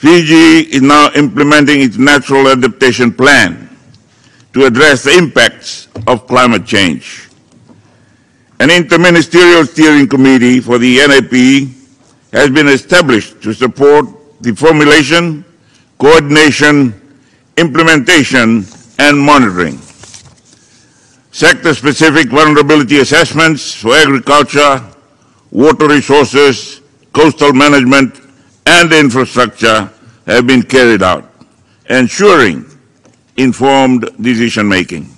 Fiji is now implementing its natural adaptation plan to address the impacts of climate change. An interministerial steering committee for the NAP has been established to support the formulation, coordination, implementation, and monitoring. Sector-specific vulnerability assessments for agriculture, water resources, coastal management, and infrastructure have been carried out, ensuring informed decision-making.